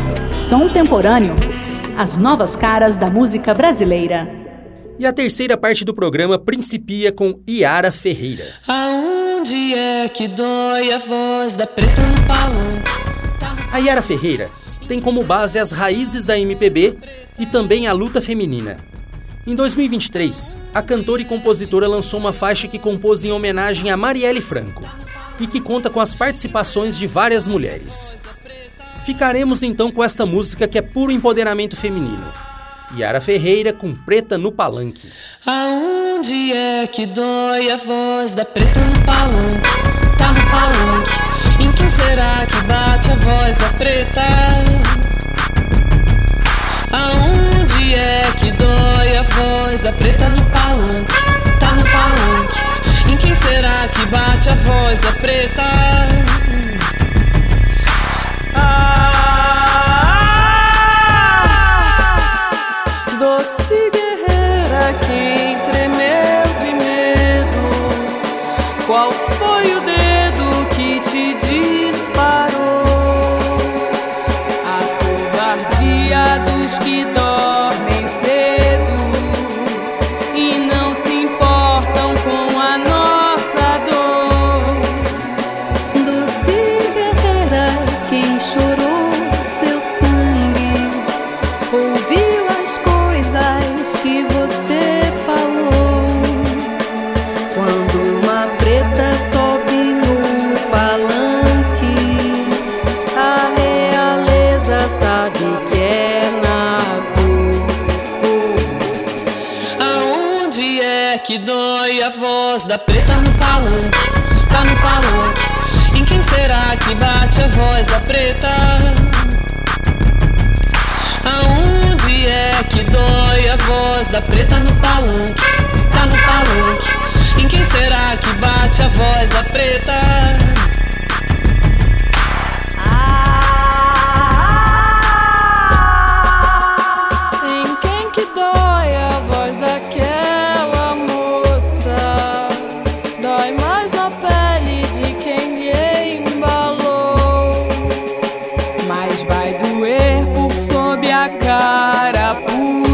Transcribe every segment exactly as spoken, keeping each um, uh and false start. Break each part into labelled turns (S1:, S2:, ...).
S1: Som Temporâneo. As novas caras da música brasileira.
S2: E a terceira parte do programa principia com Yara Ferreira.
S3: Aonde é que dói a voz da preta no palanque?
S2: A Yara Ferreira tem como base as raízes da M P B e também a luta feminina. Em dois mil e vinte e três, a cantora e compositora lançou uma faixa que compôs em homenagem a Marielle Franco e que conta com as participações de várias mulheres. Ficaremos então com esta música que é puro empoderamento feminino. Yara Ferreira com Preta no Palanque.
S3: Aonde é que dói a voz da preta no palanque? Tá no palanque. Em quem será que bate a voz da preta? Aonde é que dói a voz da preta no palanque? Tá no palanque. Em quem será que bate a voz da preta?
S4: Doce guerreira, quem tremeu de medo? Qual foi o dedo que te disparou? A covardia dos que dormem cedo e não se importam com a nossa dor.
S5: Doce guerreira, quem chorou seu sangue, ouviu as coisas que você falou. Quando uma preta sobe no palanque, a realeza sabe que é na dor.
S3: Aonde é que dói a voz da preta no palanque? Tá no palanque. Em quem será que bate a voz da preta? Aonde é que dói a voz da preta no palanque? Tá no palanque. Em quem será que bate a voz da preta?
S4: Em quem que dói a voz daquela moça? Dói mais na pele de quem lhe embalou, mas vai doer por sob a carapuça.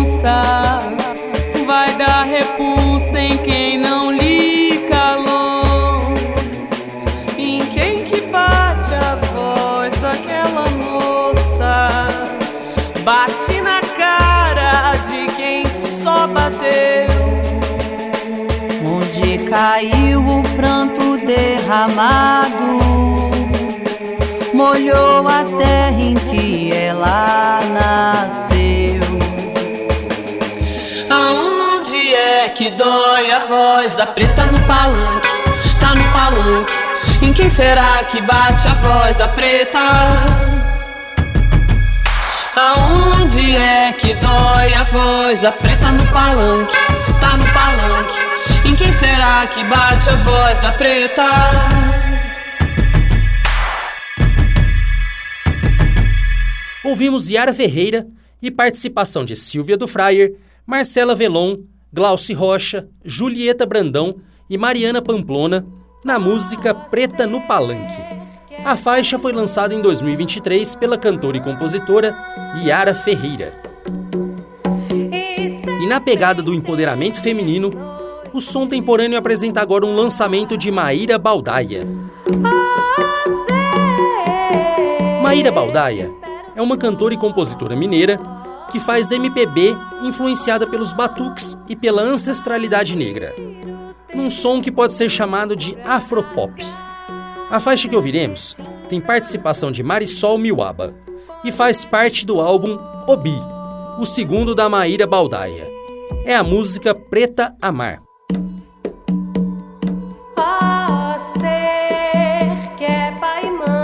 S4: Vai dar repulsa em quem não lhe calou. Em quem que bate a voz daquela moça? Bate na cara de quem só bateu.
S5: Onde caiu o pranto derramado, molhou a terra em que ela nasceu.
S3: Aonde é que dói a voz da preta no palanque? Tá no palanque. Em quem será que bate a voz da preta? Aonde é que dói a voz da preta no palanque? Tá no palanque. Em quem será que bate a voz da preta?
S2: Ouvimos Yara Ferreira e participação de Silvia do Fraier, Marcela Velon, Glauci Rocha, Julieta Brandão e Mariana Pamplona na música Preta no Palanque. A faixa foi lançada em dois mil e vinte e três pela cantora e compositora Yara Ferreira. E na pegada do empoderamento feminino, o Som Temporâneo apresenta agora um lançamento de Maíra Baldaia. Maíra Baldaia é uma cantora e compositora mineira que faz M P B influenciada pelos batuques e pela ancestralidade negra, num som que pode ser chamado de afropop. A faixa que ouviremos tem participação de Marisol Miwaba e faz parte do álbum Obi, o segundo da Maíra Baldaia. É a música Preta Amar.
S4: A ser que é pai e mãe,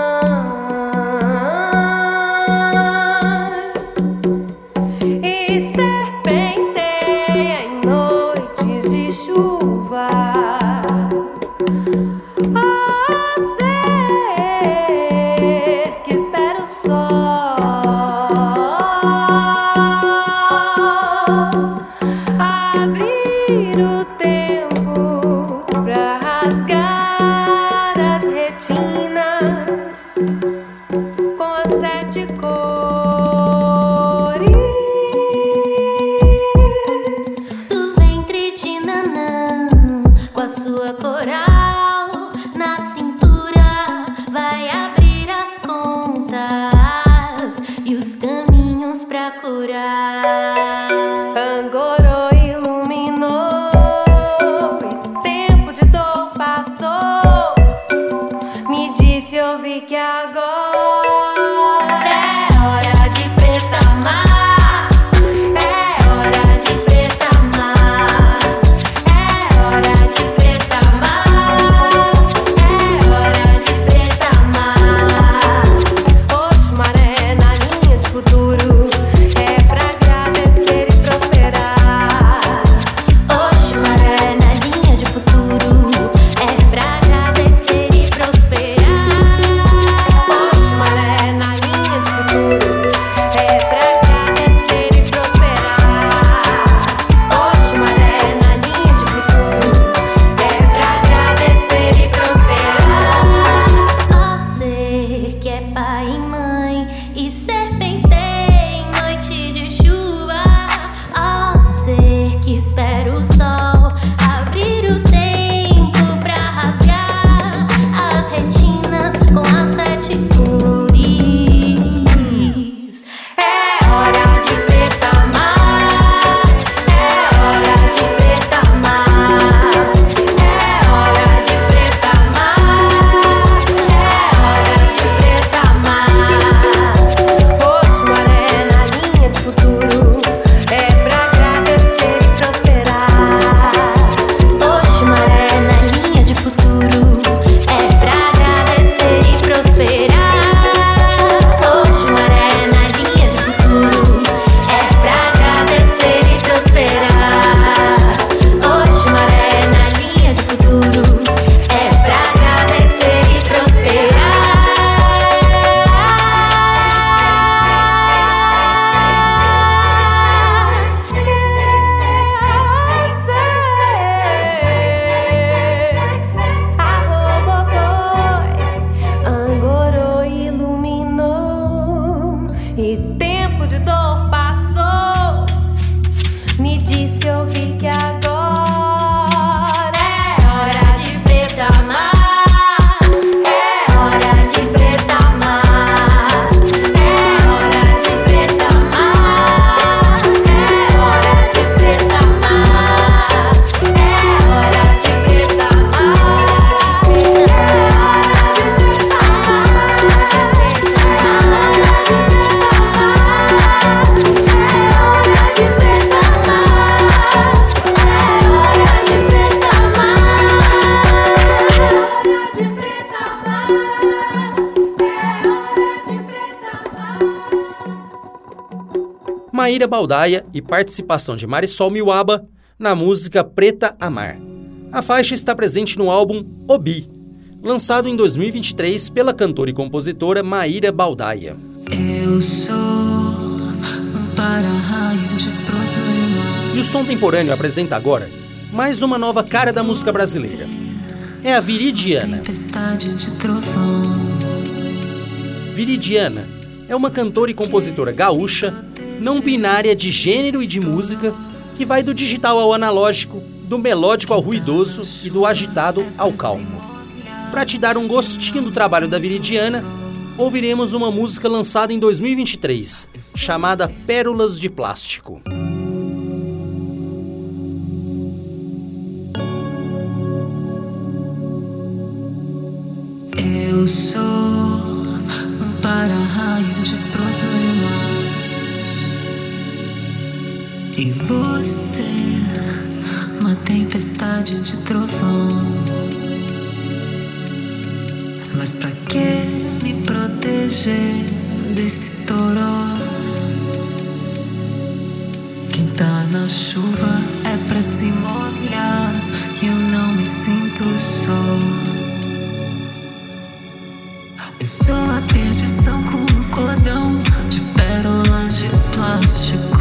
S4: e serpenteia em noites de chuva. A ser que espera o sol abrir
S6: muitos caminhos pra curar.
S4: Angorô iluminou e tempo de dor passou. Me disse, eu vi que agora
S6: é hora de preta amar. É hora de preta amar. É hora de preta amar. É hora de preta amar.
S4: Oxe, maré na linha de futuro, é pra agradecer e prosperar.
S6: Oxe, maré na linha de futuro, é pra agradecer e prosperar.
S4: Oxe, maré na linha de futuro, é pra agradecer e prosperar. Oxe, maré na linha de futuro, é pra agradecer e prosperar.
S6: Ó ser que é pai e mãe e serpentei em noite de chuva. Ó ser que espera o sol abrir o tempo pra rasgar as retinas com as sete cores.
S4: É hora de preta amar. É hora de preta amar. É hora de preta amar. É hora de preta amar. Oxe, maré na linha de futuro, é pra agradecer e prosperar.
S6: Oxe, maré na linha de futuro, é pra agradecer e prosperar. Oxe, maré na linha de futuro, é pra agradecer e prosperar. Oxe, maré na linha de futuro, é pra agradecer e prosperar.
S4: Angorô iluminou e tempo de dor passou. Me disse, eu vi que agora é hora de preta amar. É hora de preta amar. É hora de preta amar. É hora de preta amar. É hora de preta amar. É
S2: Maíra Baldaia e participação de Marisol Miwaba na música Preta Amar. A faixa está presente no álbum Obi, lançado em dois mil e vinte e três pela cantora e compositora Maíra Baldaia.
S5: Eu sou um para-raio de problema.
S2: E o Som Temporâneo apresenta agora mais uma nova cara da música brasileira. É a Viridiana.
S5: Tempestade de trovão.
S2: Viridiana é uma cantora e compositora gaúcha, não binária de gênero e de música, que vai do digital ao analógico, do melódico ao ruidoso e do agitado ao calmo. Para te dar um gostinho do trabalho da Viridiana, ouviremos uma música lançada em dois mil e vinte e três, chamada Pérolas de Plástico.
S5: Eu sou um para-raio de problemas e você, uma tempestade de trovão. Mas pra que me proteger desse toró? Quem tá na chuva é pra se molhar e eu não me sinto só. Eu sou a perdição com um cordão de pérolas de plástico.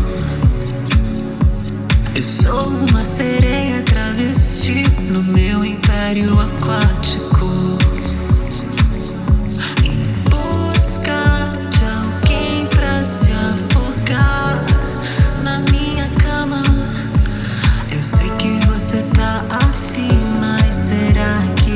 S5: Eu sou uma sereia travesti no meu império aquático, em busca de alguém pra se afogar na minha cama. Eu sei que você tá afim, mas será que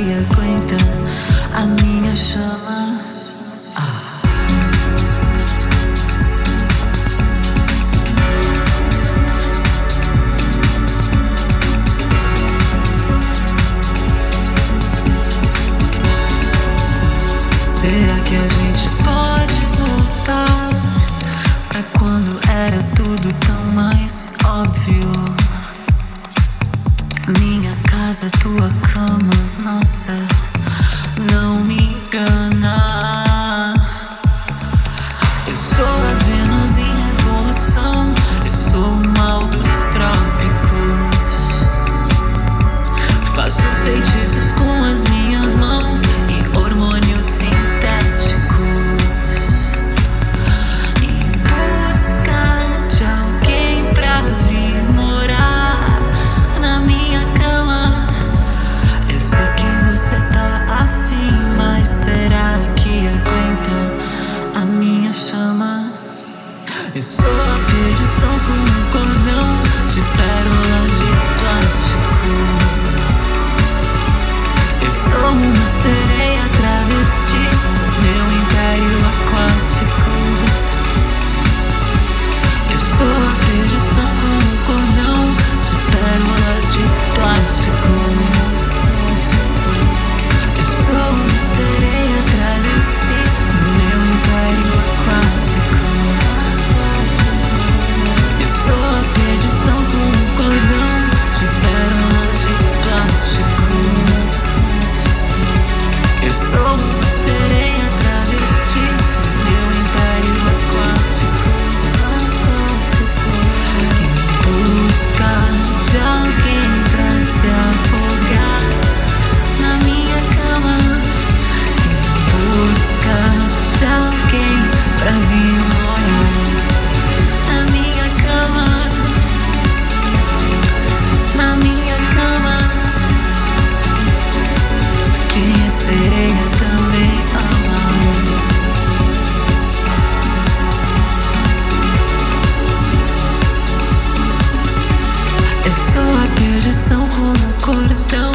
S5: Eu sou a perdição com um cordão de pérolas de plástico. Eu sou uma sereia travesti, meu império aquático. Eu sou a perdição com um cordão de pérolas de plástico. Eu sou uma sereia travesti, meu império aquático. Eu sou a perdição com um cordão de pérolas de plástico. Eu sou uma sereia travesti, meu império aquático. Em busca de alguém pra se afogar na minha cama. Em busca de alguém pra vir morar na minha cama. Na minha cama. Quem é sereia também ama. Eu sou a perdição com um cordão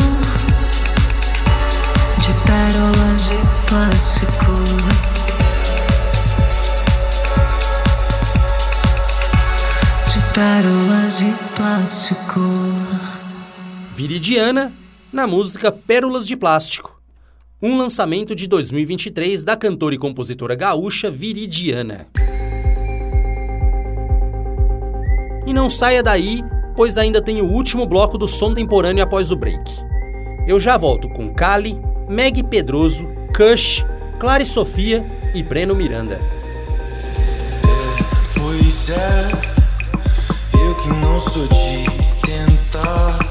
S5: de pérolas de plástico. De pérolas de plástico.
S2: Viridiana, na música Pérolas de Plástico, um lançamento de dois mil e vinte e três da cantora e compositora gaúcha Viridiana. E não saia daí, pois ainda tem o último bloco do som temporâneo após o break. Eu já volto com Kali, Meg Pedroso, Kush, Clara e Sofia e Breno Miranda.
S7: Pois é, eu que não sou de tentar